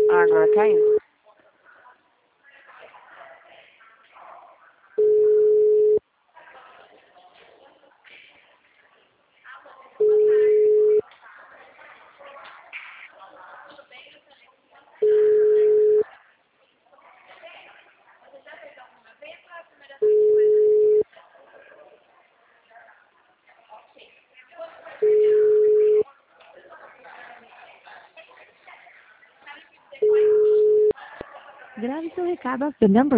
Ah, agora caiu. Grave seu recado. The number